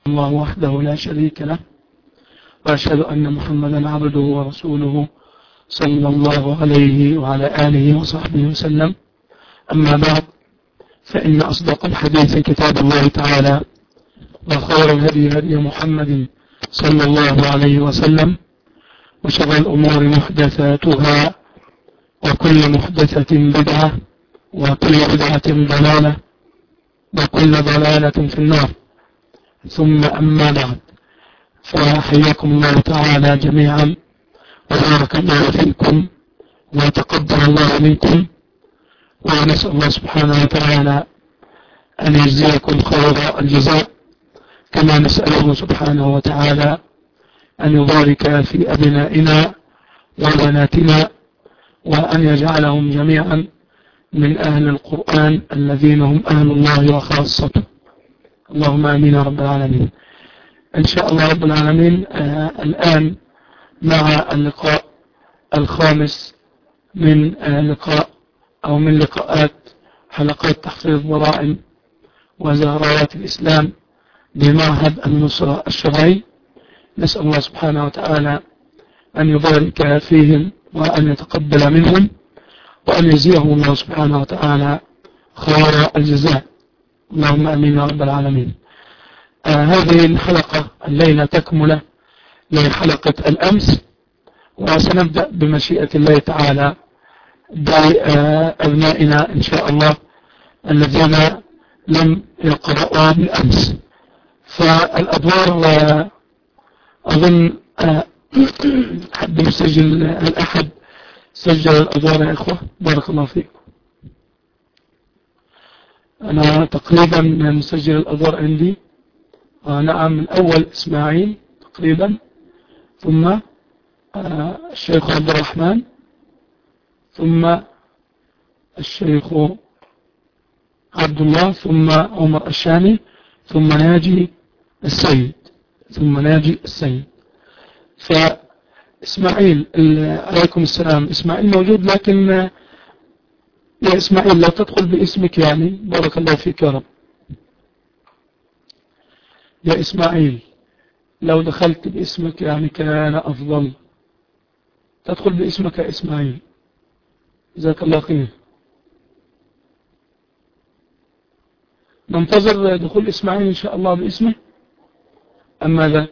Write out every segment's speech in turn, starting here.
الله وحده لا شريك له، وأشهد أن محمدا عبده ورسوله صلى الله عليه وعلى آله وصحبه وسلم. أما بعد، فإن أصدق الحديث كتاب الله تعالى، وخير الهدي هدي محمد صلى الله عليه وسلم، وشر الأمور محدثاتها، وكل محدثة بدعة، وكل بدعة ضلالة، وكل ضلالة في النار. ثم أما بعد، فحياكم الله تعالى جميعا، وبارك الله فيكم، وتقبل الله منكم، ونسأل الله سبحانه وتعالى أن يجزيكم خير الجزاء، كما نسأله سبحانه وتعالى أن يبارك في أبنائنا وبناتنا، وأن يجعلهم جميعا من أهل القرآن الذين هم أهل الله وخاصته. اللهم آمين يا رب العالمين. إن شاء الله رب العالمين. الآن مع اللقاء الخامس من لقاءات حلقات تحفيظ ضرائب وزهراوات الإسلام بمعهد النصرة الشرعي. نسأل الله سبحانه وتعالى أن يبارك فيهم، وأن يتقبل منهم، وأن يجزيهم الله سبحانه وتعالى خير الجزاء. اللهم آمين يا رب العالمين. هذه الحلقة الليلة تكملة لحلقة الأمس، وسنبدأ بمشيئة الله تعالى بأبنائنا إن شاء الله الذين لم يقرأوا بالأمس. فالأدوار أظن حد يسجل، الأحد سجل الأدوار يا إخوة، بارك الله فيكم. أنا تقريبا مسجل الأدوار عندي. نعم، الأول إسماعيل تقريبا، ثم الشيخ عبد الرحمن، ثم الشيخ عبد الله، ثم عمر الشامي، ثم ناجي السيد، فإسماعيل عليكم السلام. إسماعيل موجود، لكن يا إسماعيل لا تدخل باسمك، يعني بارك الله فيك يا رب. يا إسماعيل لو دخلت باسمك يعني كان أفضل. تدخل باسمك يا إسماعيل، جزاك الله خير. ننتظر دخول إسماعيل إن شاء الله باسمه. أما لا،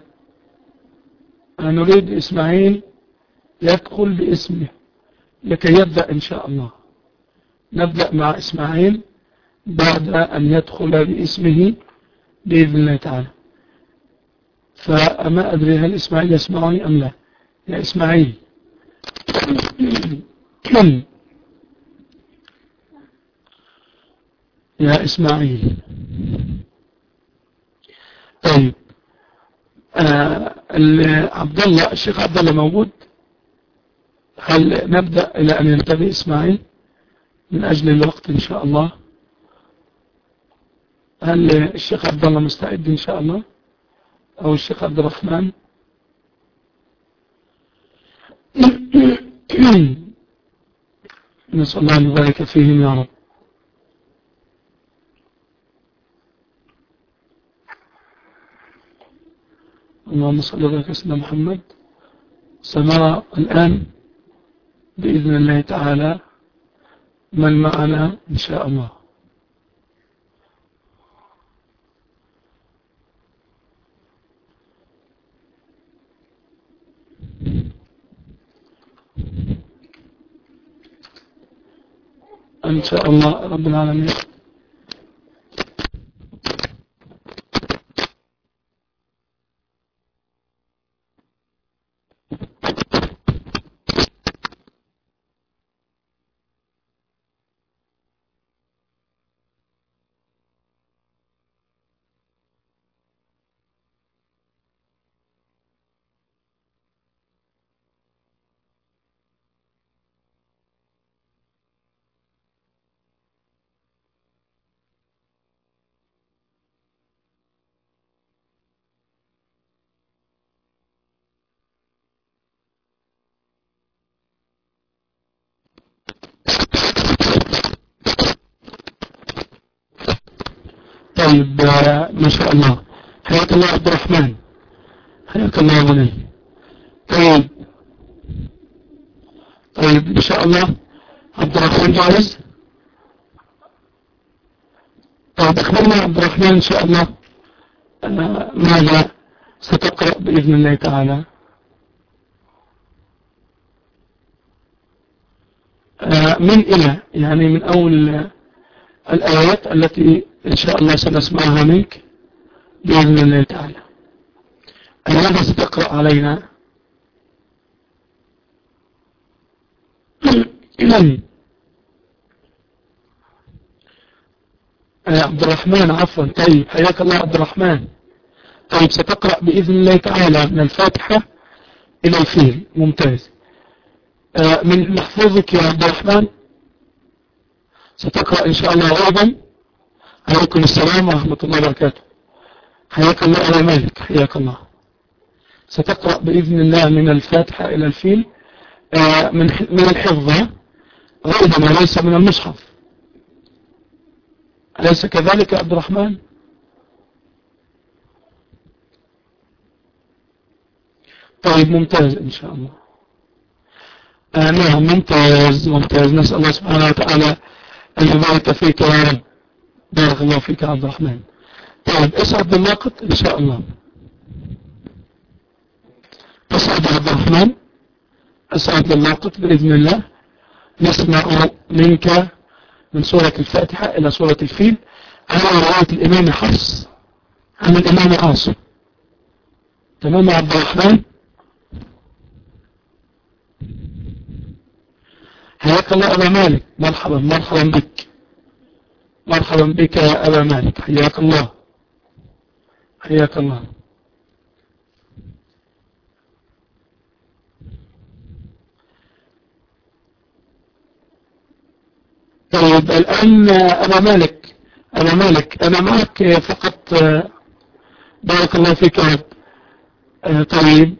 نريد إسماعيل يدخل باسمه لكي يبدأ إن شاء الله. نبدأ مع إسماعيل بعد أن يدخل باسمه بإذن الله تعالى. فأما أدري هل إسماعيل يسمعني أم لا. يا إسماعيل يا إسماعيل. طيب، عبد الله، الشيخ عبد الله موجود؟ هل نبدأ إلى أن ينتهي إسماعيل من أجل الوقت إن شاء الله؟ هل الشيخ عبد الله مستعد إن شاء الله، أو الشيخ عبد الرحمن؟ نسأل الله أن يبارك فيهم يا رب. اللهم صل على سيدنا محمد. سنرى الآن بإذن الله تعالى من معنا إن شاء الله. إن شاء الله رب العالمين. طيب، ما شاء الله. حياك الله عبد الرحمن. حياك الله يا بني. طيب إن شاء الله عبد الرحمن جاهز. طيب أخبرنا عبد الرحمن إن شاء الله ماذا ستقرأ بإذن الله تعالى. من إلى يعني من أول الآيات التي إن شاء الله سنسمعها منك بإذن الله تعالى. ماذا ستقرأ علينا؟ عبد الرحمن عفوا. طيب حياك الله عبد الرحمن. طيب ستقرأ بإذن الله تعالى من الفاتحة إلى الفيل. ممتاز. من محفوظك يا عبد الرحمن ستقرأ إن شاء الله أيضا. عليكم السلام ورحمة الله وبركاته. حياك الله على مالك. حياك الله. ستقرأ بإذن الله من الفاتحة إلى الفيل من الحفظ غيرنا ليس من المصحف. أليس كذلك يا عبد الرحمن؟ طيب ممتاز إن شاء الله. نعم ممتاز. نسأل الله سبحانه وتعالى أن يبارك فيك يا رب. بارك الله فيك يا عبد الرحمن. طيب اسعد بالوقت إن شاء الله. اسعد عبد الرحمن. اسعد بالوقت بإذن الله. نسمع منك من سورة الفاتحة إلى سورة الفيل على رواية الإمام حفص عن الإمام عاصم. تمام يا عبد الرحمن. حياك الله أبا مالك. مرحبا بك. مرحبا بك يا أبا مالك. حياك الله. طيب الآن أبا مالك أنا معك فقط. بارك الله فيك يا رب. طيب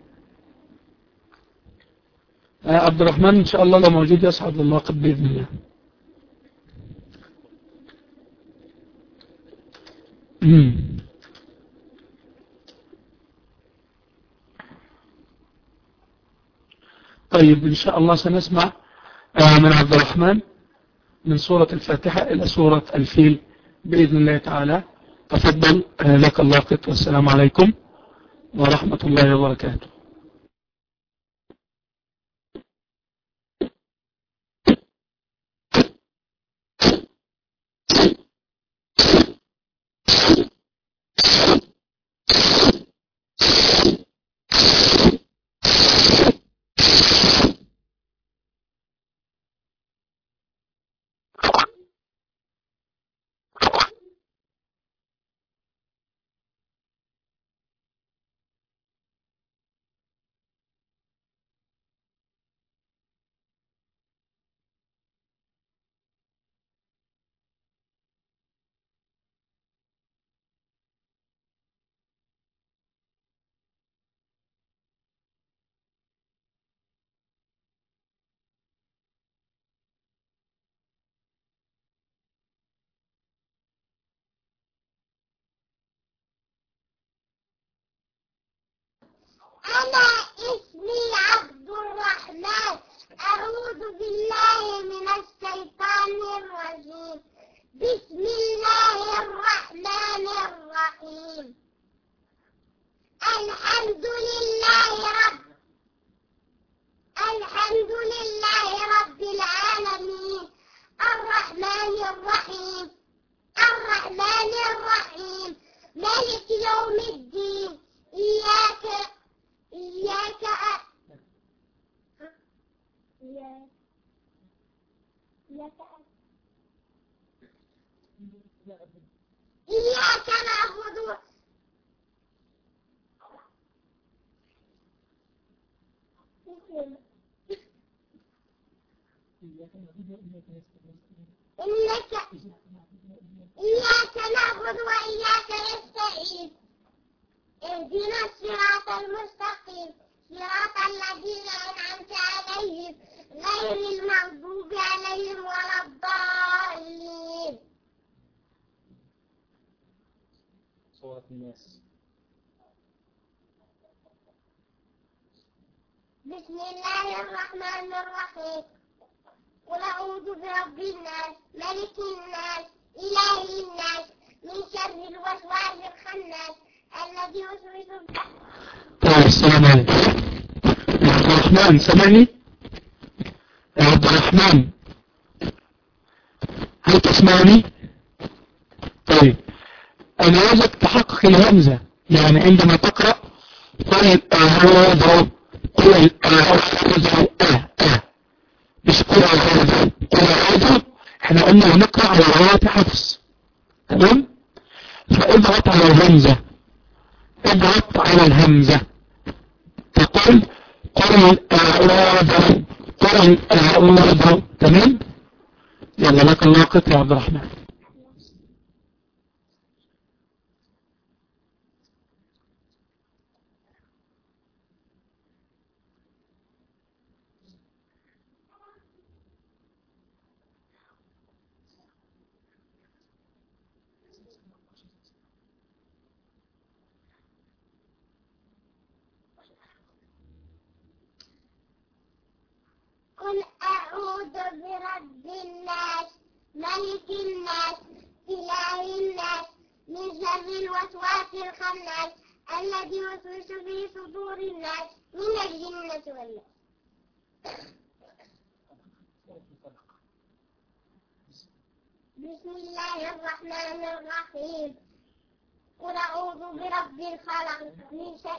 عبد الرحمن إن شاء الله لو موجود يسعد الوقت بإذن الله. طيب إن شاء الله سنسمع من عبد الرحمن من سورة الفاتحة إلى سورة الفيل بإذن الله تعالى. تفضل. لك الوقت. والسلام عليكم ورحمة الله وبركاته. أنا اسمي عبد الرحمن. أعوذ بالله من الشيطان الرجيم. بسم الله الرحمن الرحيم. الحمد لله رب العالمين. الرحمن الرحيم مالك يوم الدين. إياك نعبد. إياك نعبد وإياك نستعين. اهدنا الصراط المستقيم صراط الذين أنعمت عليهم غير المغضوب عليهم ولا الضالين. بسم الله الرحمن الرحيم. قل أعوذ برب الناس ملك الناس إله الناس من شر الوسواس الخناس الذي يوسوس. طيب السلام عليكم يا عبد الرحمن، سمعني يا عبد الرحمن، هل تسمعني؟ طيب أنا عايزك تحقق الهمزة، يعني عندما تقرأ قل أعوذ، قل أعوذ مش قل أعوذ، قل أعوذ. احنا قلنا هنقرأ على رواية حفص، تمام؟ فاضغط على الهمزة، اضغط على الهمزة، تقول قل أعوذ، قل أعوذ، تمام؟ يلا لك الوقت يا عبد الرحمن. قل أعوذ برب الناس ملك الناس إله الناس من شر الوسواس الخناس الذي يوسوس في صدور الناس من الجنة والناس. بسم الله الرحمن الرحيم. قل أعوذ برب الفلق من شر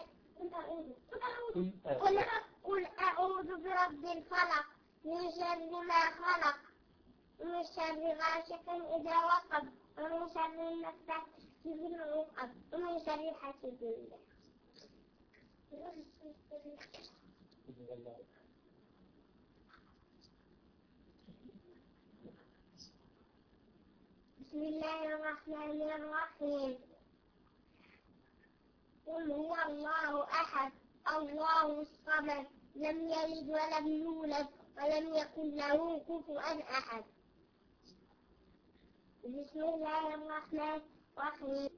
قل أعوذ برب الفلق من شر ما خلق ومن شر غاشق إذا وقب ومن شر النفاثات في العقد ومن شر حاسد إذا بسم الله الرحمن الرحيم. قل هو الله أحد الله الصمد لم يلد ولم يولد ولم يكن له كفوا أحد. بسم الله الرحمن الرحيم.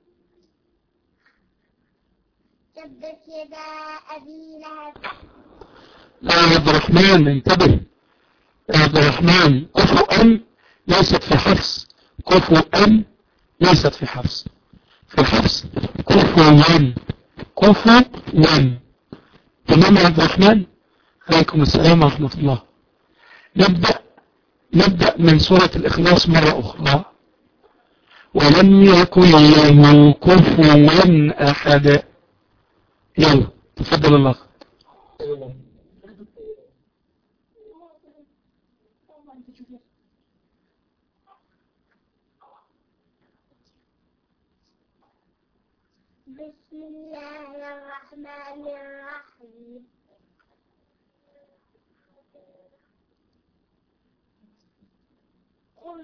تبت يدا أبي لهب. لا يا عبد الرحمن انتبه يا عبد الرحمن، كفوا ليست في حفص، كفوا ليست في حفص، في حفص كفوا كفوا. تمام يا عبد الرحمن؟ عليكم السلام ورحمة الله. نبدأ من سورة الإخلاص مرة أخرى. ولم يكن له كفوا أحد. يلا تفضل الله. بسم الله الرحمن الرحيم. قل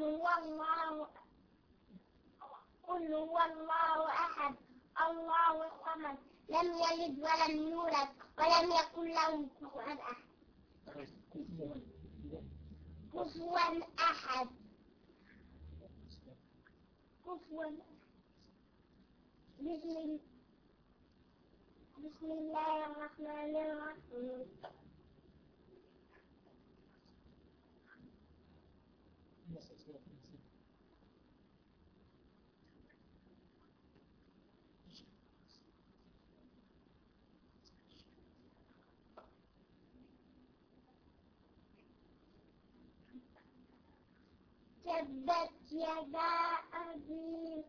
هو الله أحد الله الصمد لم يلد ولم يولد ولم يكن له كفوا أحد. كفوا أحد كفوا. بسم الله الرحمن الرحيم. تبت يدا أبي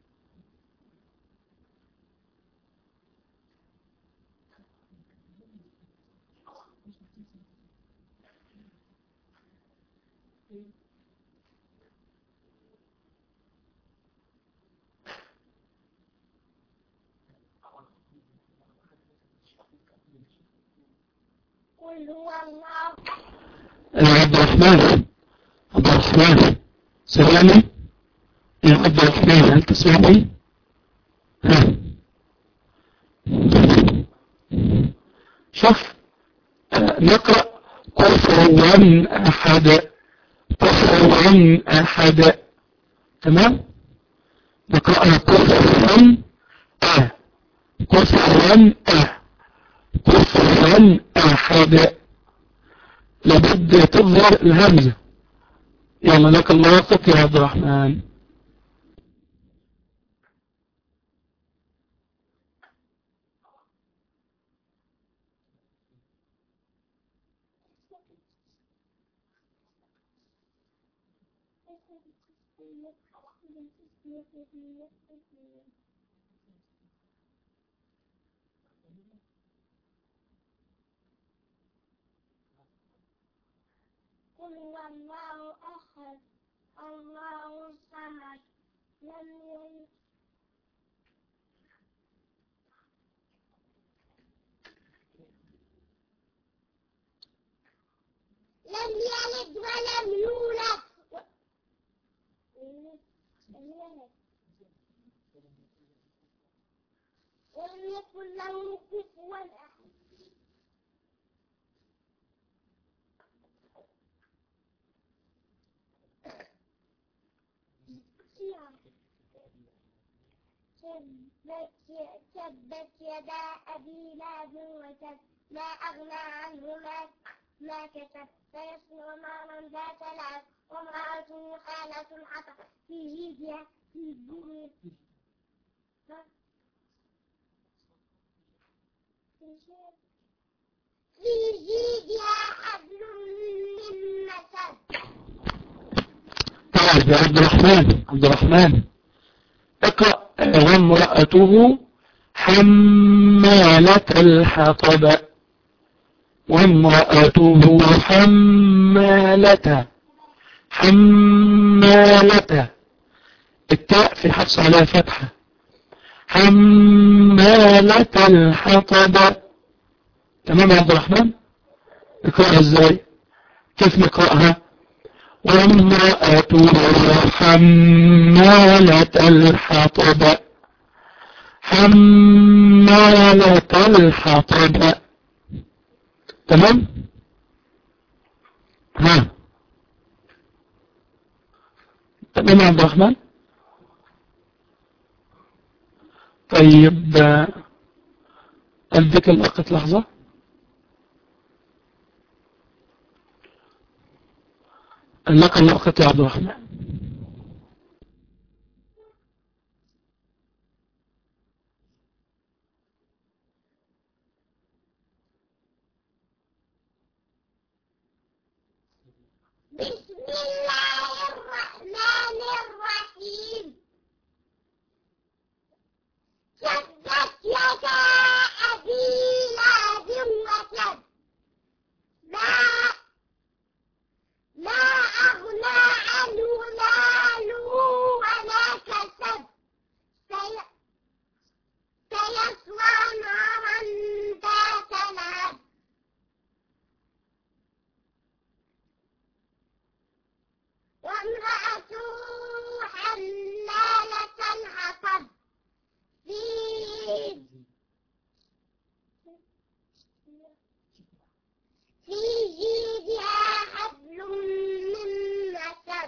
قل هو الله. عبد الرحمن سمعني يا عبد الرحمن، هل تسمعني؟ شوف نقرأ كفوا أحد، كفوا أحد، تمام؟ نقرأها كفوا كفوا كفوا من أحد لابد تظهر الهمزة. يلا لك الواسط يا عبد الرحمن. قل هو الله أحد الله الصمد لم يلد ولم يولد ولم يكن له كفوا أحد. تبت يدا أبي لهب وتب ما أغنى عنه ما كسب سيصلى نارا ذات لهب وامرأته حاملة الحطب في جيدها حبل من مسد. طيب يا عبد الرحمن اقرأ وامرأته حمالة الحطب. وامرأته حمالة التاء في حفص على فتحة. حمالة الحطب. تمام يا عبد الرحمن؟ نقرأها ازاي؟ كيف نقرأها؟ وامرأته حمالة الحطب. حمالة الحطب. تمام؟ ها تمام يا عبد الرحمن؟ طيب أديك الوقت لحظة. لك الوقت يا عبد الرحمن. بسم الله الرحمن الرحيم. تبت يدا أبي لهب وتب ما أغنى عنه ماله وما كسب سيصلى نارا ذات لهب وامرأته حمالة الحطب في جيدها حبل من مسد.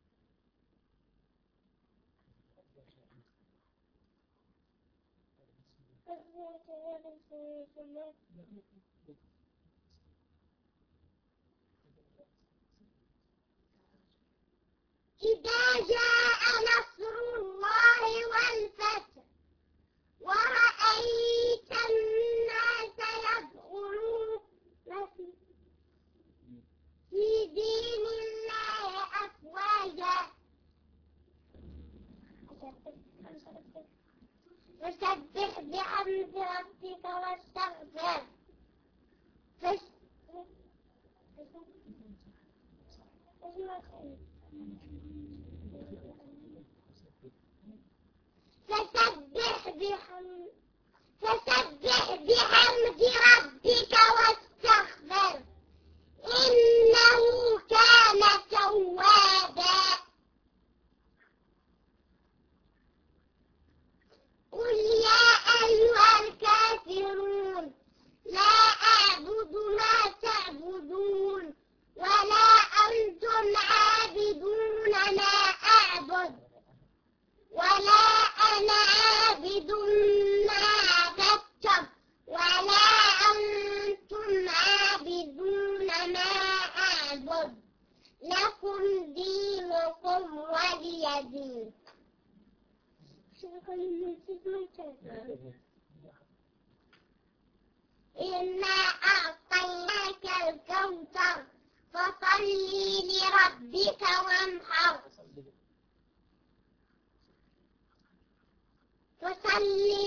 إذا جاء نصر الله والفتح ورأيت الناس يدخلون في دين الله أفواجا فسبح بحمد ربك واستغفر إنا أعطيناك الكوثر فصل لربك وانحر فصل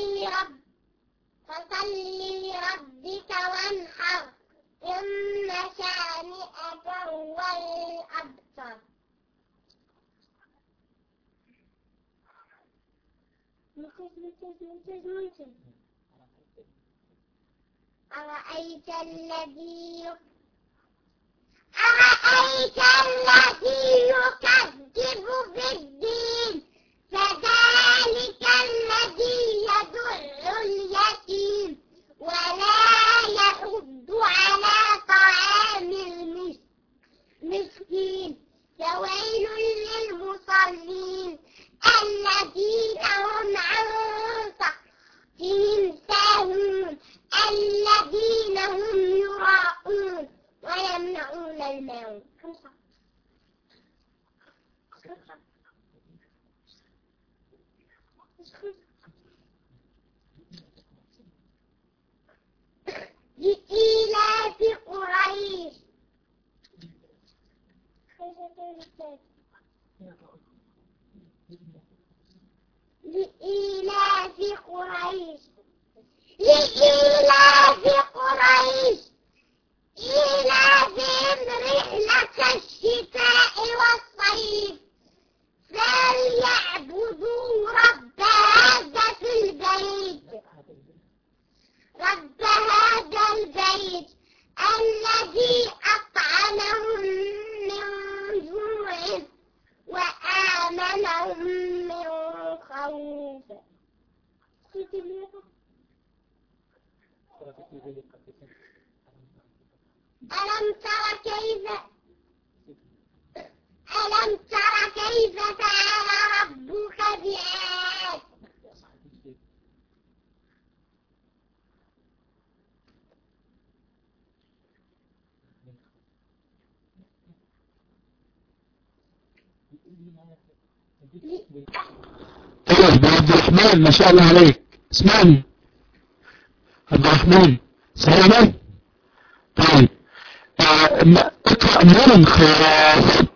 لربك وانحر إن شانئك هو الأبتر. أرأيت الذي يكذب بالدين فذلك الذي يدع اليتيم ولا يحض على طعام المسكين فويل للمصلين الذين هم عن صلاتهم ساهون الذين هم يراءون ويمنعون الماعون. لإيلاف قريش إيلافهم رحلة الشتاء والصيف فليعبدوا رب هذا البيت الذي أطعمهم من جوع وآمنهم من خوف. ألم تر كيف فعل ربك بعاد طيب عبد الرحمن ما شاء الله عليك اسمعني عبد الرحمن سلام. طيب اقرأ من خلاف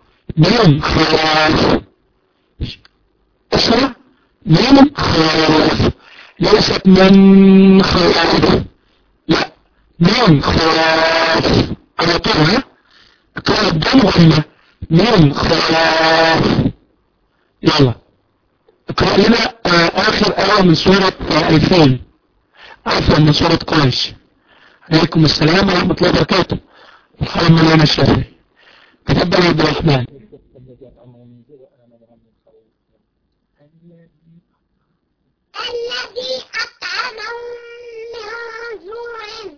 اسمع من خلاف ليست من خلاف لا من خلاف على طول اقرأ الدم ولا من خلاف. يلا اقرأ لنا آخر آية من سورة 2000 عفوا من سورة قريش. عليكم السلام ورحمة الله وبركاته. محمد مولانا الشافعي. تفضل عبد الرحمن. الذي أطعمهم من جوع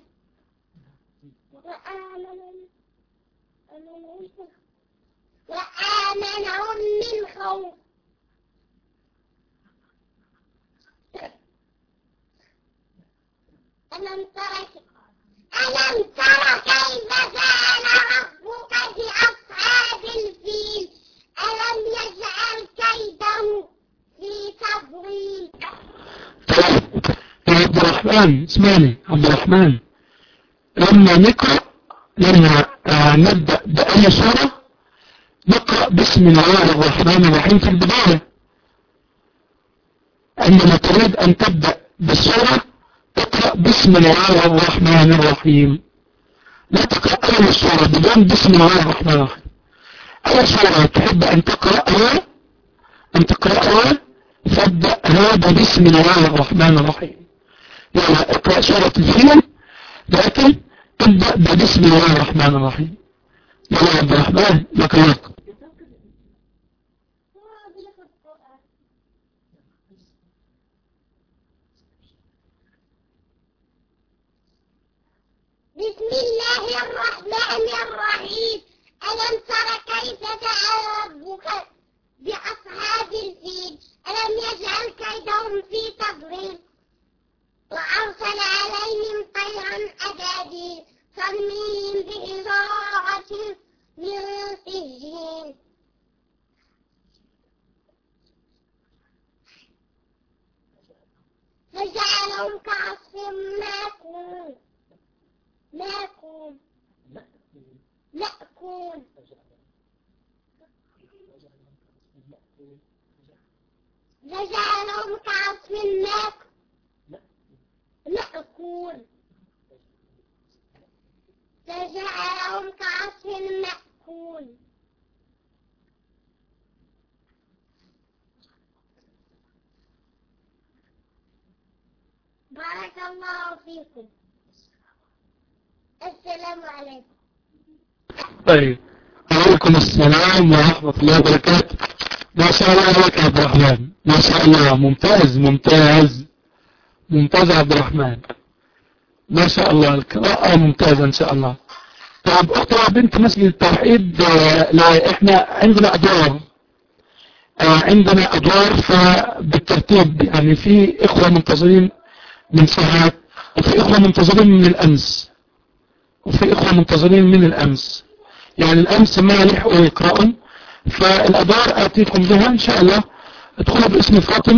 وآمنهم من خوف. ألم تر كيف فعل ربك بأصحاب الفيل ألم يجعل كيده في تضليل. يا عبد الرحمن اسمعني عبد الرحمن لما نبدأ بأي سورة نقرأ بسم الله الرحمن الرحيم في البداية. عندما تريد أن تبدأ بالسورة تقرأ بسم الله الرحمن الرحيم. لا تقرأ أول السورة بدون بسم الله الرحمن الرحيم. أول سورة تحب أن تقرأها فابدأها بسم الله الرحمن الرحيم. يلا اقرأ سورة الفيل لكن ابدأ بسم الله الرحمن الرحيم. يلا عبد الرحمن لك الوقت. بسم الله الرحمن الرحيم. ألم تر كيف فعل ربك بأصحاب الفيل ألم يجعل كيدهم في تضليل وأرسل عليهم طيرا أبابيل ترميهم بحجارة من سجيل ماكون ماكون مأكون فجعلهم كعصف مأكول فجعلهم كعصف مأكول. بارك الله فيكم. السلام عليكم. طيب، وعليكم السلام ورحمة الله وبركاته. ما شاء الله عليك يا عبد الرحمن، ما شاء الله، ممتاز ممتاز ممتاز يا عبد الرحمن، ما شاء الله، القراءة ممتازة إن شاء الله. طيب أخرى بنت مسجد التوحيد، إحنا عندنا أدوار فبالترتيب، يعني في إخوة منتظرين من ساعات، وفي إخوة منتظرين من الأمس، يعني الأمس ما لحقوا يقرأون، فالأدوار آتيكم بها إن شاء الله. ادخلوا باسم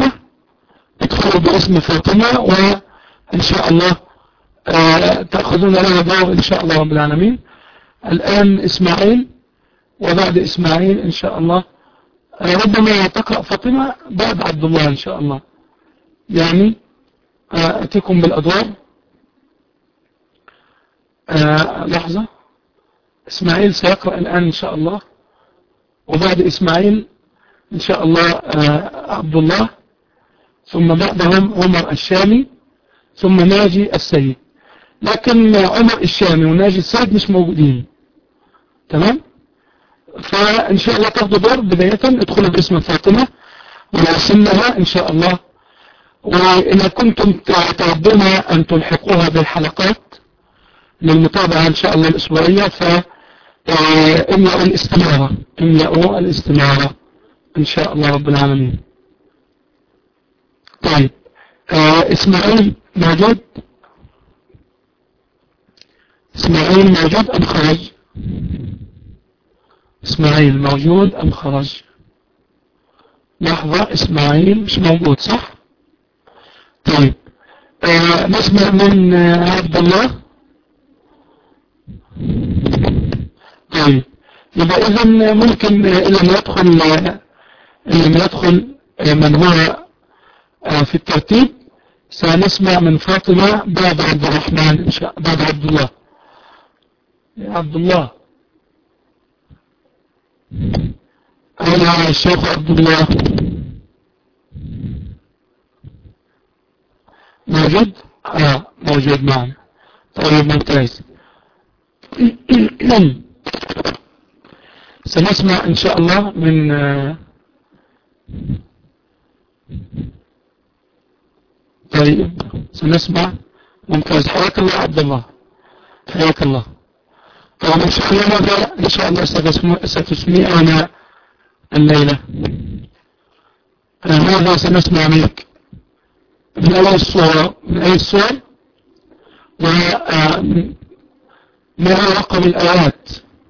فاطمة وإن شاء الله تأخذون لها دور إن شاء الله رب العالمين. الآن إسماعيل، وبعد إسماعيل إن شاء الله ربما تقرأ فاطمة بعد عبد الله إن شاء الله. يعني أتيكم بالأدوار. لحظة، إسماعيل سيقرأ الآن إن شاء الله، وبعد إسماعيل إن شاء الله عبد الله، ثم بعدهم عمر الشامي، ثم ناجي السيد. لكن عمر الشامي وناجي السيد مش موجودين، تمام؟ فإن شاء الله تاخدوا دور. بداية ادخلوا باسم فاطمة ونرسلها إن شاء الله. وإذا كنتم تودون أن تلحقوها بالحلقات للمتابعة إن شاء الله الأسبوعية، فإملأوا الاستمارة إن شاء الله رب العالمين. طيب، إسماعيل موجود؟ إسماعيل موجود أم خرج؟ إسماعيل موجود أم خرج؟ لحظة، إسماعيل مش موجود صح؟ طيب، نسمع من عبد الله. طيب، يبقى إذن ممكن إن لم يدخل من هو في الترتيب، سنسمع من فاطمة بعد عبد الرحمن بعد عبد الله. يا عبد الله، أنا الشيخ عبد الله موجود؟ موجود معنا. طيب ممتاز. سنسمع إن شاء الله من طيب سنسمع. ممتاز، حياك الله عبد الله، حياك الله. طبعا إن شاء الله ماذا إن شاء الله ستسمعنا الليلة؟ ماذا سنسمع منك؟ من أي الصور وما هو رقم الآيات؟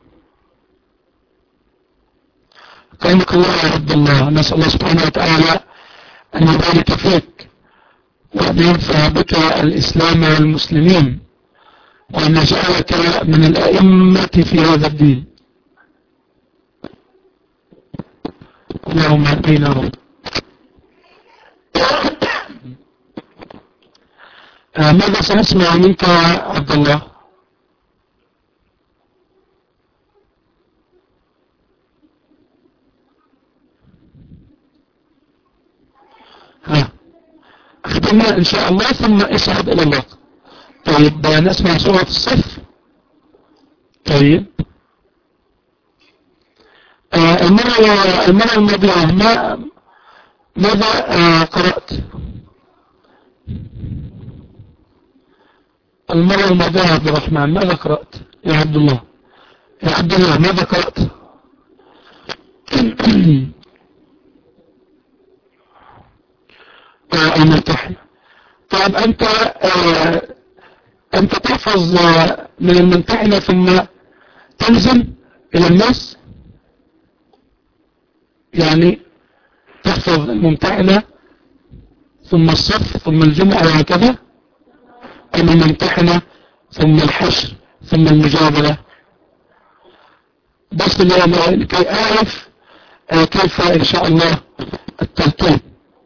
قيمك الله يا عبد الله. نسأل الله سبحانه وتعالى أن يبارك فيك وأن ينفع بك الإسلام والمسلمين، وأن يجعلك من الأئمة في هذا الدين. اللهم آمين يا رب. ماذا سنسمع منك يا عبد الله؟ أخبرنا إن شاء الله ثم اصعد إلى الله. طيب، نسمع سورة الصف. طيب، المرة الماضية ماذا قرأت؟ المرة الماضية يا عبد الرحمن ماذا قرأت؟ يا عبد الله ماذا قرأت؟ الممتحنة. طيب، أنت تحفظ من الممتحنة ثم تنزل إلى الناس، يعني تحفظ الممتحنة ثم الصف ثم الجمعة وهكذا. أم الممتحنة ثم الحشر ثم المجادلة؟ بس لكي أعرف كيف إن شاء الله الترتيب.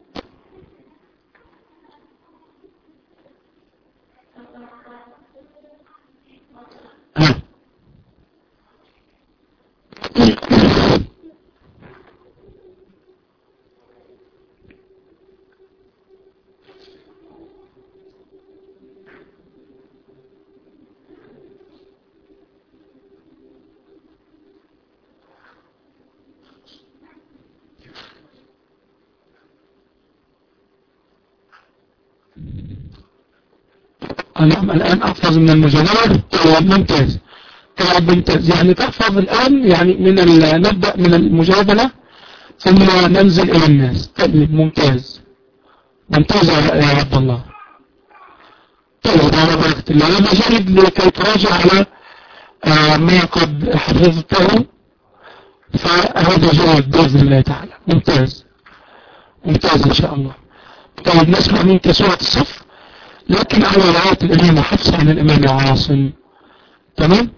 أنا الآن أحفظ من المجادلة. ممتاز. ممتاز، يعني تحفظ الآن يعني نبدأ من المجادلة ثم ننزل إلى الناس. طيب ممتاز ممتاز يا عبد الله. طيب على بركة الله. أنا جيد لكي تراجع على ما قد حفظته، فهذا جيد بإذن الله تعالى. ممتاز ممتاز إن شاء الله. طيب نسمع منك سورة الصف لكن على رواية الإمام حفص عن الإمام عاصم. تمام.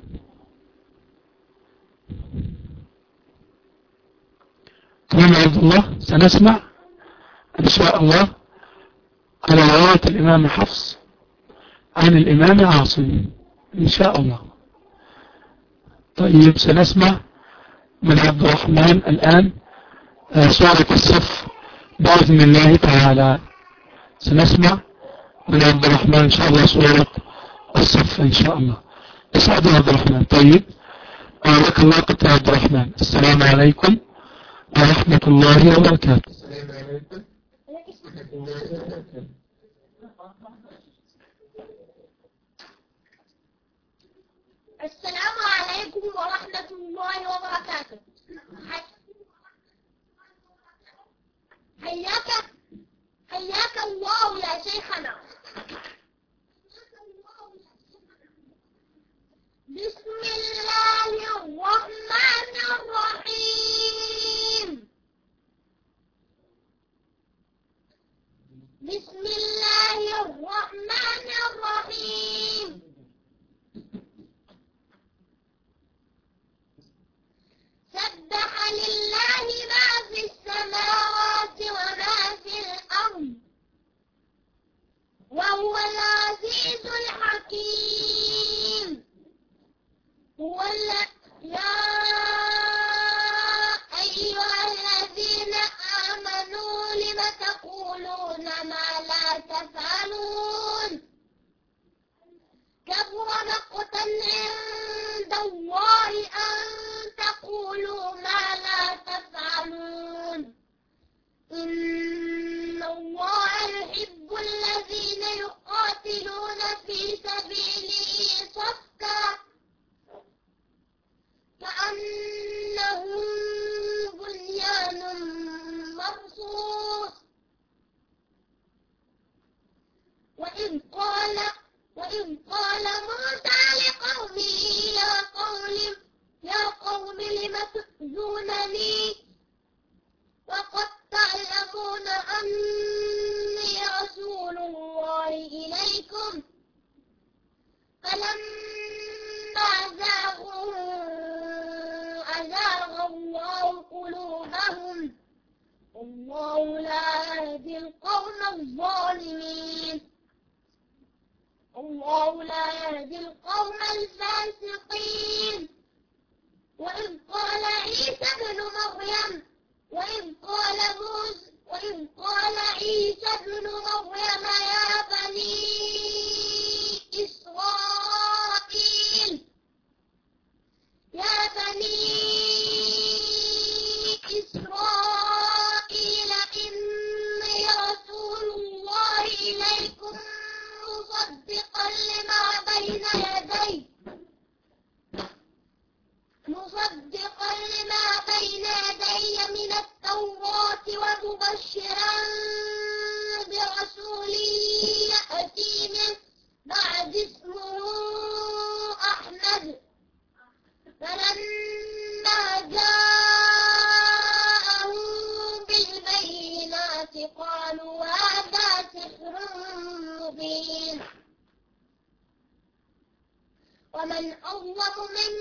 تمام يا عبد الله، سنسمع إن شاء الله على رواية الإمام حفص عن الإمام عاصم إن شاء الله. طيب سنسمع من عبد الرحمن الآن سورة الصف بإذن الله تعالى. سنسمع من عبد الرحمن إن شاء الله سورة الصف إن شاء الله. اسعد عبد الرحمن. طيب لك الوقت يا عبد الرحمن. السلام عليكم ورحمة الله وبركاته. السلام عليكم ورحمة الله وبركاته. السلام عليكم ورحمة الله وبركاته. حياك الله يا شيخنا. بسم الله الرحمن الرحيم. بسم الله الرحمن الرحيم. سبح لله ما في السماوات وما في الأرض وهو العزيز الحكيم. يا أيها الذين آمنوا لم تقولون ما لا تفعلون كبر مقتا عند الله أن تقولوا ما لا تفعلون إن الله يحب الذين يقاتلون في سبيله صفا كأنهم بنيان مرصوص. وإذ قال موسى لقومه يا قوم لم تؤذونني وقد تعلمون أني رسول الله إليكم فلما أزاغ الله قلوبهم والله لا يهدي القوم الظالمين. الله لا يهدي القوم الفاسقين. وإذ قال عيسى ابن مريم يا بني إسرائيل إني رسول الله إليكم مصدقا لما بين يدي من التوراة ومبشرا برسول يأتي من بعد اسمه أحمد. فلما جاءهم بالبينات قالوا هذا سحر مبين. ومن أظلم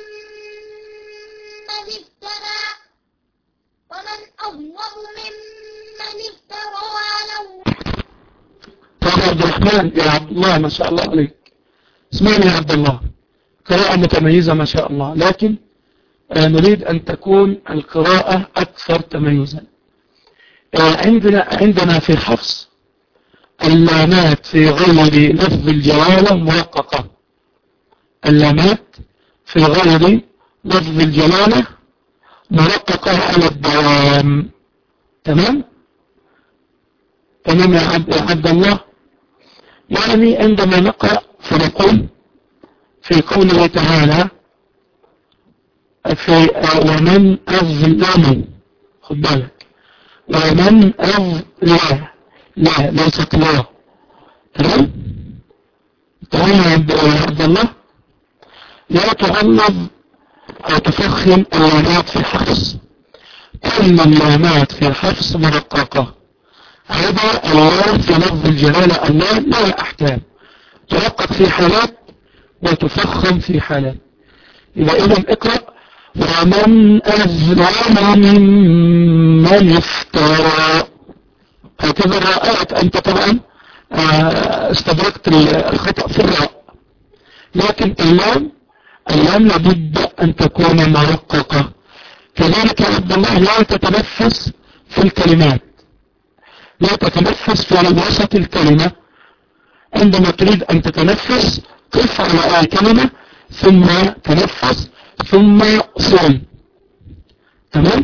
ممن افترى على الله. طيب عبد الرحمن يا عبد الله ما شاء الله عليك، اسمعني يا عبد الله، قراءة متميزة ما شاء الله، لكن نريد أن تكون القراءة أكثر تميزا. عندنا في حفص اللامات في غير لفظ الجلالة مرققة، اللامات في غير لفظ الجلالة مرققة على الدوام. تمام تمام يا عبد الله. يعني عندما نقرأ فنقول في قوله تعالى في ومن أظلم، خد بالك، ومن أظلم، لا ليست لا. تمام تمام يا عبد الله. لا تغلظ أو تفخم اللامات في الحفص، كل اللامات في الحفص مرققة، هذا اللام في لفظ الجلالة اللام لا أحكام، ترقق في حالات وتفخم في حالات. إذا اقرأ ومن أظلم ممن افترى، هكذا رأيت أنت طبعا استدركت الخطأ في الراء، لكن اللام لابد أن تكون مرققة. كذلك يا عبد الله لا تتنفس في الكلمات، لا تتنفس في وسط الكلمة، عندما تريد أن تتنفس قف على الكلمة ثم تنفس ثم صل. تمام.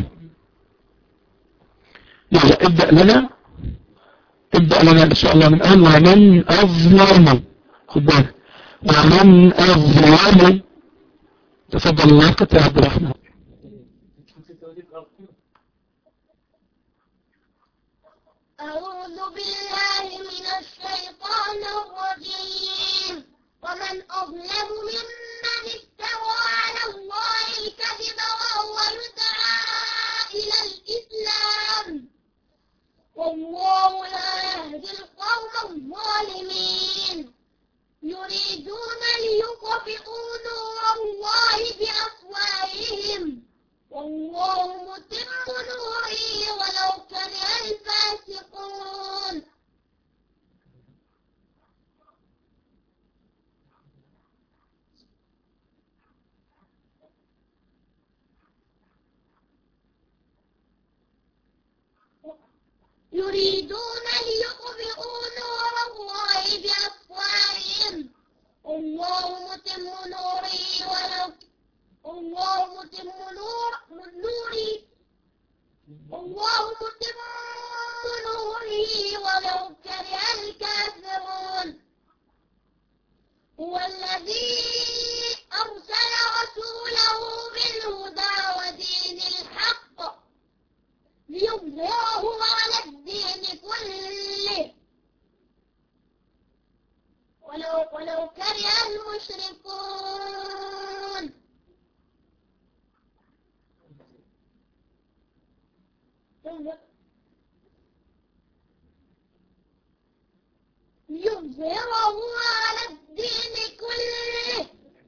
يلا ابدأ لنا إن شاء الله من أول ومن أظلم، خد بالك، ومن أظلم. تفضل الله يا عبد الرحمن. أعوذ بالله من الشيطان الرجيم. ومن أظلم ممن افترى على الله الكذب وهو يدعى إلى الإسلام، والله لا يهدي القوم الظالمين. يريدون ليطفئوا نور الله بأفواههم والله متم نوره ولو كره الفاسقون. يريدون ليطفئوا نور الله بأفواههم والله متم نوره ولو كره الكافرون. هو الذي أرسل رسوله بالهدى ودين الحق ليظهره على الدين كله ولو كره المشركون. ليظهره على الدين كله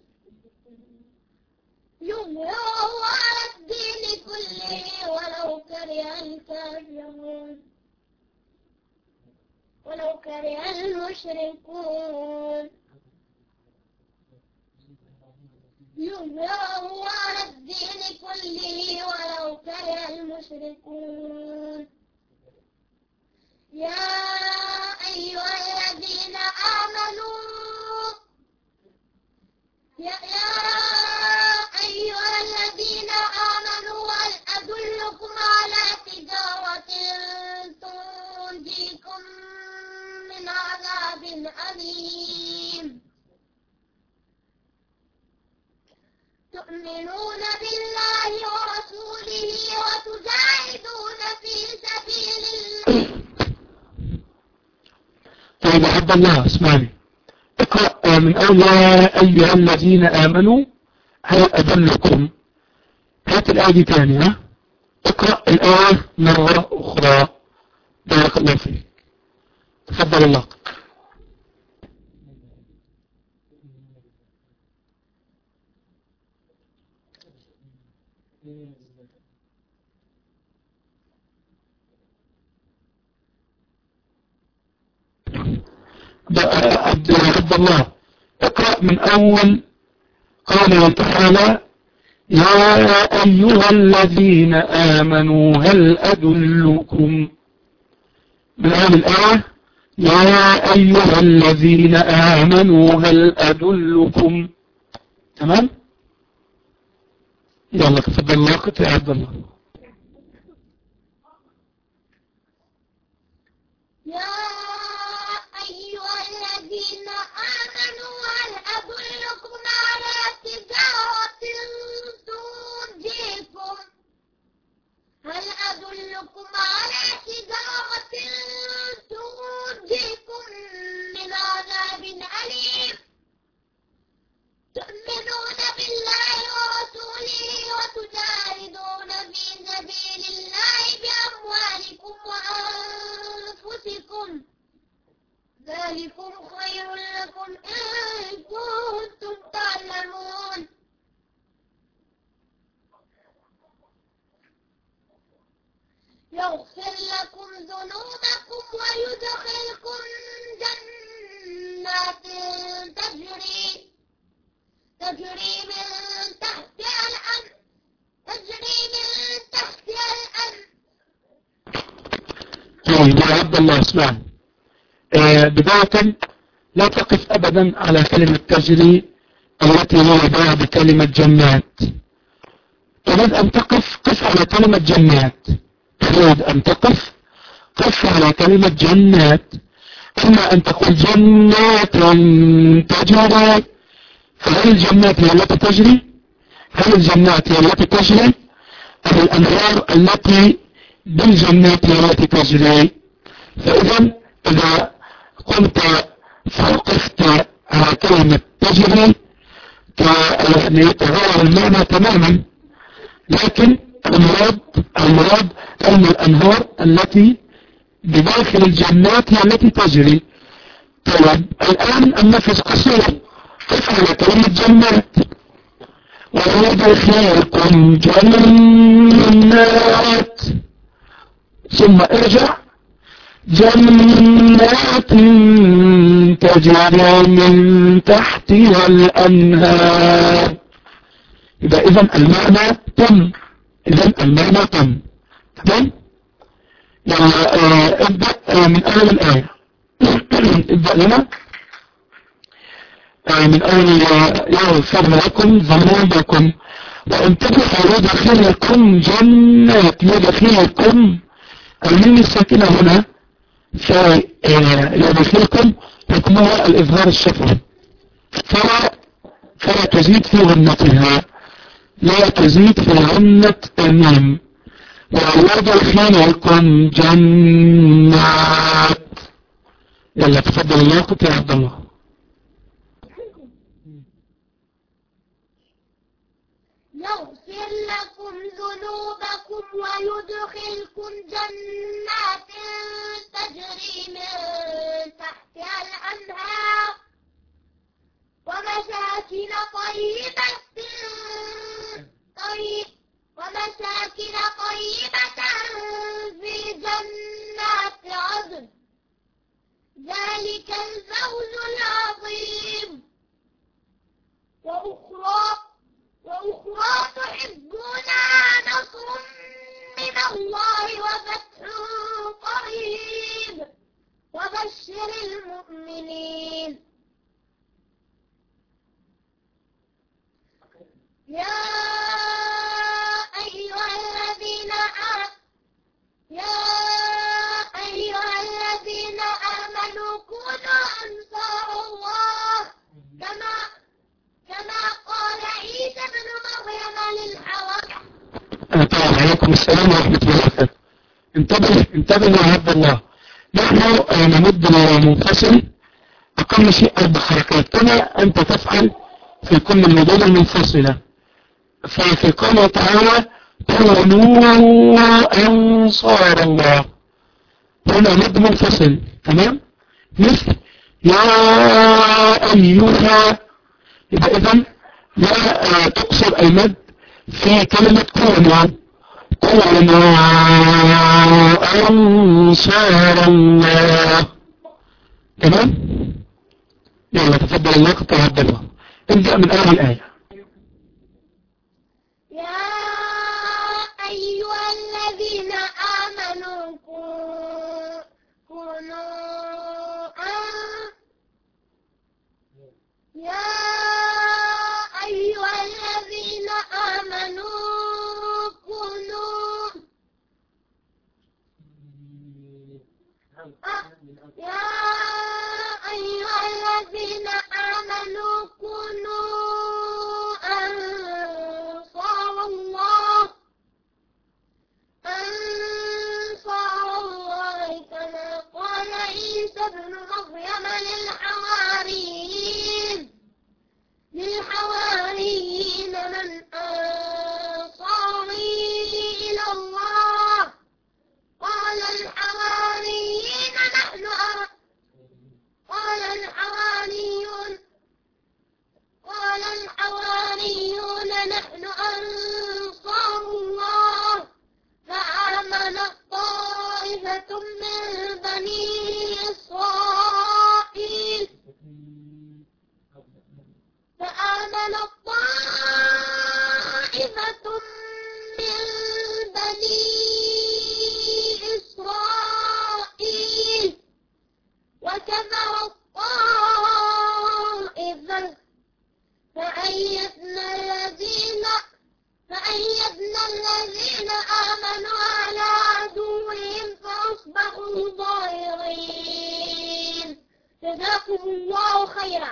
ولو كره الكافرون ولو كره المشركون. يظهره على الدين كله ولو كره المشركون. يا أيها الذين آمنوا هل أدلكم على تجارة تنجيكم من عذاب أليم. تؤمنون بالله ورسوله وتجاهدون في سبيل الله. طيب عبد الله اسمعني، اقرأ من أول يا أيها الذين آمنوا هل أدلكم، هات الآية تاني، ها اقرأ الآية مرة أخرى. بارك الله فيك، تفضل الله. عبد الله اقرأ من أول قوله تعالى يا أيها الذين آمنوا هل أدلكم من أول الآية يا أيها الذين آمنوا هل أدلكم. تمام؟ يلا تفضل الله يا عبد الله. يا أيها الذين آمنوا هل أدلكم على تجارة تنجيكم من عذاب أليم تؤمنون بالله ورسوله وتجاهدون في سبيل الله بأموالكم وأنفسكم ذلكم خير لكم إن كنتم تعلمون. يغفر لكم ذنوبكم ويدخلكم جنات تجري من تحتها الأنهار. يا عبد الله اسمع، بداية لا تقف أبدا على كلمة تجري التي هي بعد كلمة جنات. تريد أن قف على كلمة جنات. تريد أن قف على كلمة جنات. إما أن تقول جنات تجري، فهل الجنات هي التي تجري؟ هل الجنات هي التي تجري؟ أو الأنهار التي بالجنات هي التي تجري؟ فإذا إذا قلت فوقفت على كلمة تجري يعني تغير المعنى تماما، لكن المراد أن الأنهار التي بداخل الجنات هي التي تجري. طيب الآن النفس قصير، قف على كلمة جنات. ويدخلكم جنات ثم ارجع جنات تجري من تحتها الأنهار. إذا المعنى تم. تمام؟ يعني ابدأ من أول الآية. ابدأ لنا من أول يغفر لكم ذنوبكم وانتبهوا يدخلكم جنات. يدخلكم الميم الساكنة هنا يدخلكم حكمها الإظهار الشفوي، فلا تزيد في غنتها، لا تزيد في غنة الميم. ويدخلكم جنات. يلا تفضل الله يا عبد الله. يغفر لكم ذنوبكم ويدخلكم جنات تجري من تحتها الأنهار ومساكن طيبة في جنات عدن ذلك الفوز العظيم. وأخرى تحبونها نصر من الله وفتح قريب وبشر المؤمنين. يا أيها الذين آمنوا كونوا أنصار الله كما قال عيسى بن مريم للحواريين. عليكم السلام ورحمة الله وبركاته. انتبه يا عبد الله، نحن نمد منفصل أقل شيء 4 حركات كما أنت تفعل في كل المدن المنفصلة. ففي قوله تعالى كونوا أنصار الله، هنا مد منفصل. تمام؟ مثل يا أيها. إذا لا تقصر المد في كلمة كونوا أنصار الله. تمام؟ يلا تفضل الوقت يا عبد الله، ابدأ من أول الآية. يا أيها الذين آمنوا كونوا أنصار الله كما قال عيسى ابن مريم للحواريين من أنصاري إلى الله قال الحواريون نحن أنصار الله فآمنت طائفة من بني إسرائيل وكفر الطائفة فأيدنا الذين آمنوا على عدوهم فأصبحوا ظاهرين. جزاكم الله خيرا.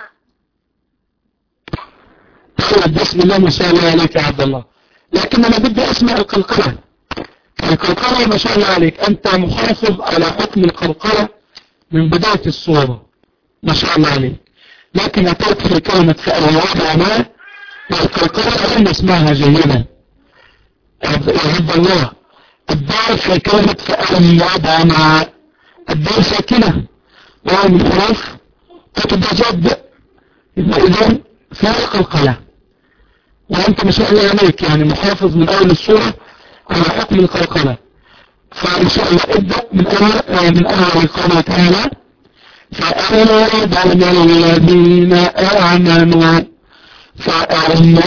بسم الله ما شاء الله عليك يا عبد الله، لكن أنا بدي أسمع القلقلة. القلقلة ما شاء الله عليك، أنت محافظ على حكم القلقلة من بداية الصورة ما شاء الله عليك، لكن أتيت في كلمة فأوضع ما والقلقلة أن نسمعها جيدا يا عبد الله. الدال في كلمة فأوضع ما، الدال ساكنة وهو من حروف تتجد، إذن فيها القلقلة، وأنت ما شاء الله عليك يعني محافظ من أول السورة على حكم القلقلة. فإن شاء الله ابدأ من أول قوله تعالى فأعلم الذين آمنوا الذين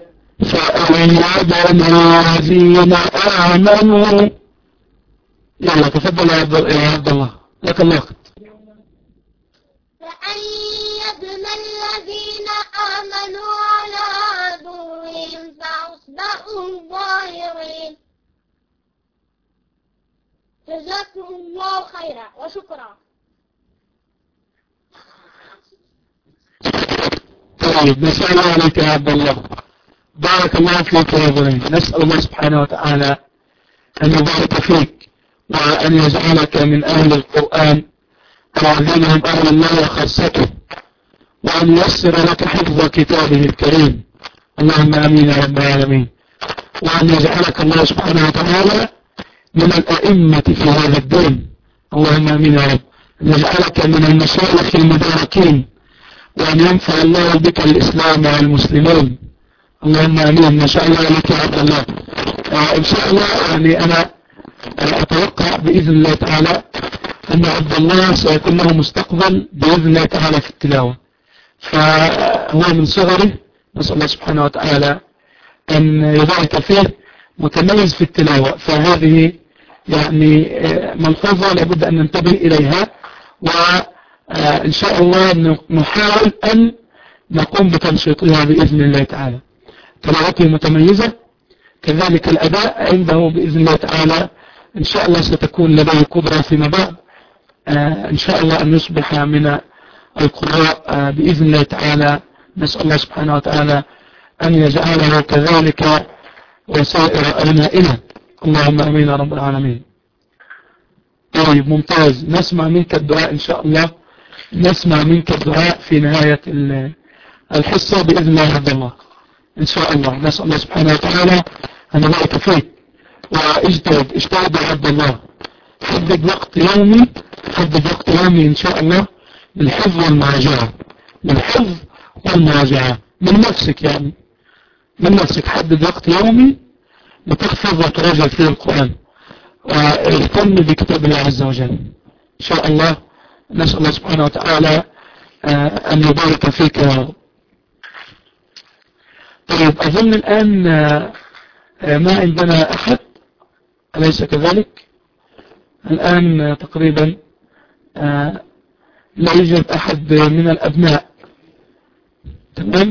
آمنوا. يلا تفضل يا عبد الله، لك الوقت. فأيدنا الذين آمنوا على عدوهم فأصبحوا ظاهرين. جزاكم الله خيرا وشكرا. طيب ما شاء الله عليك يا عبد الله، بارك الله فيك يا بني. نسأل الله سبحانه وتعالى أن يبارك فيك وأن يجعلك من أهل القرآن الذين هم أهل الله وخاصته، وأن ييسر لك حفظ كتابه الكريم، اللهم آمين يا رب العالمين، وأن يجعلك الله سبحانه وتعالى من الأئمة في هذا الدين، اللهم آمين يا رب، أن يجعلك من المشايخ المباركين، وأن ينفع الله بك الإسلام والمسلمين، اللهم آمين. ما شاء الله عليك يا عبد الله. إن شاء الله يعني أنا أتوقع بإذن الله تعالى أن عبد الله سيكون له مستقبل بإذن الله تعالى في التلاوة، فهو من صغره نسأل الله سبحانه وتعالى أن يبارك فيه، متميز في التلاوة، فهذه يعني ملحوظة لابد أن ننتبه إليها، وإن شاء الله نحاول أن نقوم بتنشيطها بإذن الله تعالى. تلاوته متميزة، كذلك الأداء عنده بإذن الله تعالى إن شاء الله ستكون لديه قدرة فيما بعد إن شاء الله أن يصبح من القراء بإذن الله تعالى. نسأل الله سبحانه وتعالى أن يجعله كذلك وسائر أبنائنا، اللهم أمين يا رب العالمين. طيب ممتاز، نسمع منك الدعاء إن شاء الله، نسمع منك الدعاء في نهاية الحصة بإذن الله عبد الله إن شاء الله. نسأل الله سبحانه وتعالى أن يبارك فيك، واجتهد يا عبد الله، حدد وقت يومي إن شاء الله للحفظ والمراجعة، من نفسك يعني من نفسك حدد وقت يومي بتحفظ وتراجع فيه القرآن واهتم بكتاب الله عز وجل إن شاء الله. نسأل الله سبحانه وتعالى أن يبارك فيك يا رب. طيب أظن الآن ما عندنا أحد، أليس كذلك؟ الآن تقريبا لا يوجد أحد من الأبناء. تمام.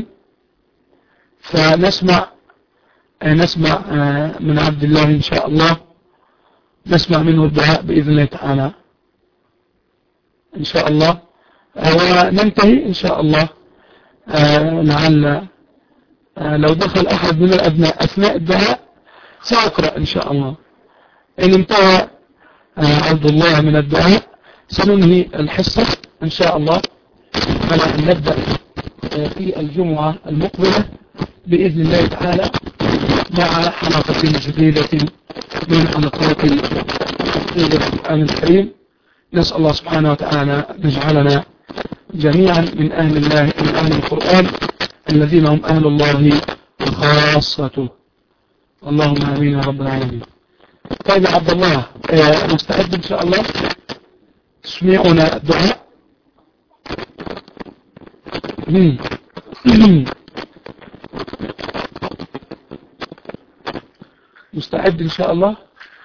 فنسمع من عبد الله إن شاء الله، نسمع منه الدعاء بإذن الله تعالى إن شاء الله، وننتهي إن شاء الله. لعل لو دخل أحد من الأبناء أثناء الدعاء سأقرأ إن شاء الله. إن انتهى عبد الله من الدعاء سننهي الحصة إن شاء الله على أن نبدأ في الجمعة المقبلة بإذن الله تعالى مع حلقة جديدة من حلقات تفسير القرآن الكريم. نسأل الله سبحانه وتعالى أن يجعلنا جميعا من أهل الله، من أهل القرآن الذين هم أهل الله وخاصته. اللهم آمين يا رب العالمين. طيب يا عبد الله، مستعد إن شاء الله تسمعنا الدعاء؟ مستعد إن شاء الله؟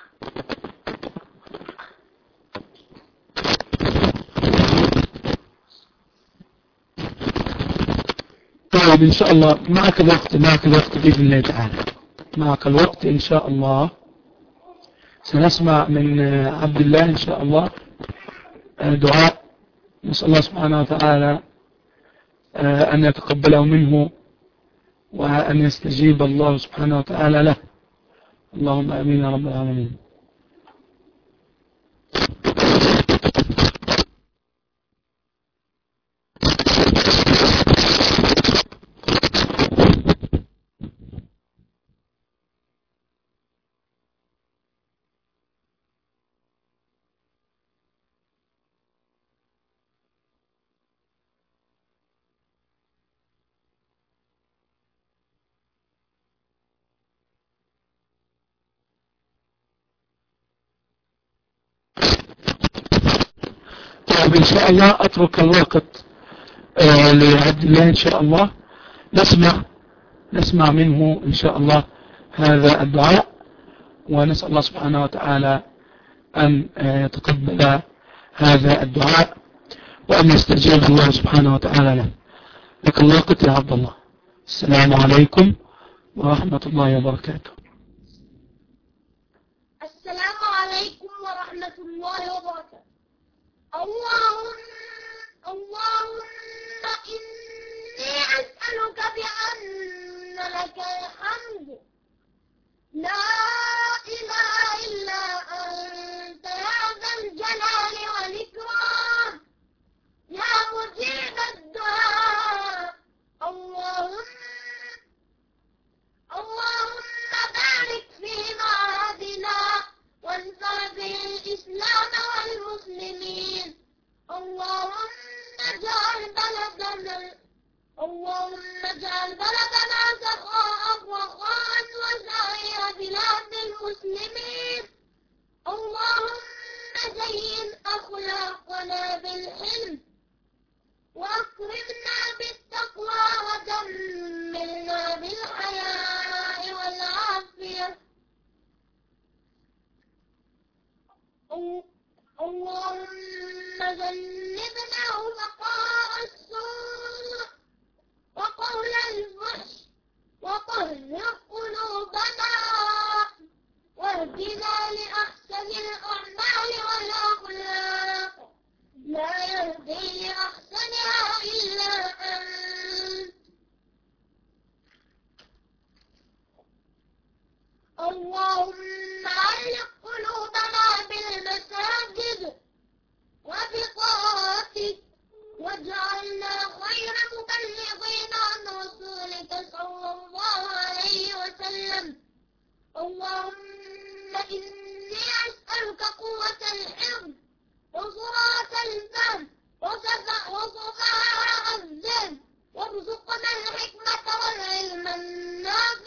طيب إن شاء الله معك الوقت بإذن الله تعالى، معك الوقت إن شاء الله. سنسمع من عبد الله إن شاء الله دعاء نسأل الله سبحانه وتعالى أن يتقبله منه وأن يستجيب الله سبحانه وتعالى له. اللهم آمين يا رب العالمين. إن شاء الله أترك الوقت لعبد الله إن شاء الله، نسمع منه إن شاء الله هذا الدعاء، ونسأل الله سبحانه وتعالى أن يتقبل هذا الدعاء وأن يستجيب الله سبحانه وتعالى له. لك الوقت يا عبد الله. السلام عليكم ورحمة الله وبركاته. السلام عليكم ورحمة الله وبركاته. اللهم إني أسألك بأن لك الحمد لا إله إلا أنت يا ذا الجلال والإكرام يا مجيب الدعاء. اللهم بارك في معادنا وانصر به الإسلام والمسلمين. اللهم اجعل بلدنا سخاء رخاء وسائر بلاد المسلمين. اللهم زين أخلاقنا بالحلم وأكرمنا بالتقوى ودمرنا بالحياء والعافية. اللهم جنبنا وقاء السوء وقول الفحش وطهر قلوبنا واهدنا لأحسن الأعمال والأخلاق لا يهدي لأحسنها إلا أنت. اللهم علق قلوبنا بالمساجد وبطاعتك واجعلنا خير مبلغين عن رسولك صلى الله عليه وسلم. اللهم إني أسألك قوة الحفظ وسرعة الفهم وصفاء الذهن وارزقنا الحكمة والعلم النافع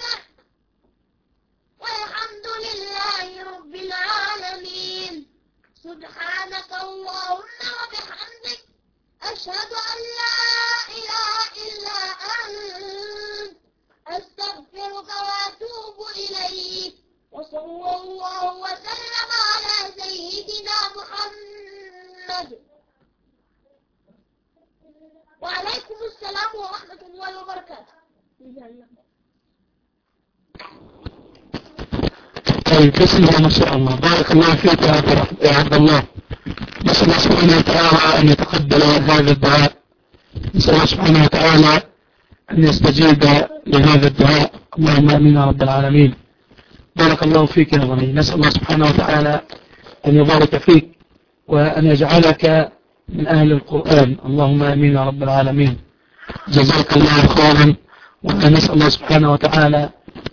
الجنة. طيب بسم الله ما شاء الله، بارك الله فيك يا عبد الله. نسأل الله سبحانه وتعالى أن يتقبل هذا الدعاء، نسأل الله سبحانه وتعالى أن يستجيب لهذا الدعاء، اللهم آمين يا رب العالمين. بارك الله فيك يا غني، نسأل الله سبحانه وتعالى أن يبارك فيك وأن يجعلك من أهل القرآن، اللهم آمين يا رب العالمين. جزاك الله خيرا، ونسأل الله سبحانه وتعالى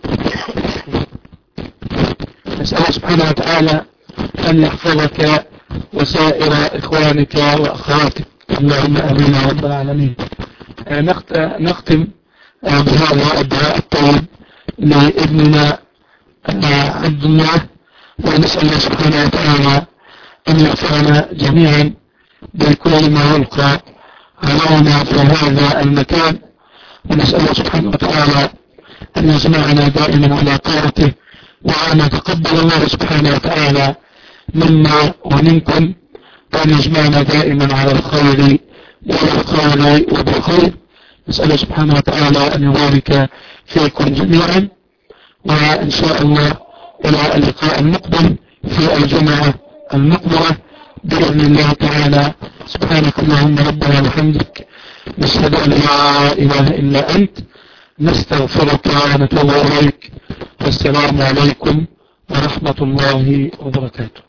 أن يحفظك وسائر إخوانك وأخواتك، اللهم آمين يا رب العالمين. نختم بهذا الدعاء الطيب لابننا عبد الله، ونسأل الله سبحانه وتعالى أن يغفرنا جميعا بكل ما يلقى علينا في هذا المكان، ونسأل الله سبحانه وتعالى أن يجمعنا دائما على طاعته، وأن يتقبل الله سبحانه وتعالى منا ومنكم، وأن يجمعنا دائما على الخير والخير وبالخير. نسأل الله سبحانه وتعالى أن يبارك فيكم جميعا، وإن شاء الله إلى اللقاء المقبل في الجمعة المقبلة بإذن الله تعالى. سبحانك اللهم ربنا وبحمدك، نشهد أن لا إله إلا أنت، نستغفرك ونتوب إليك. والسلام عليكم ورحمة الله وبركاته.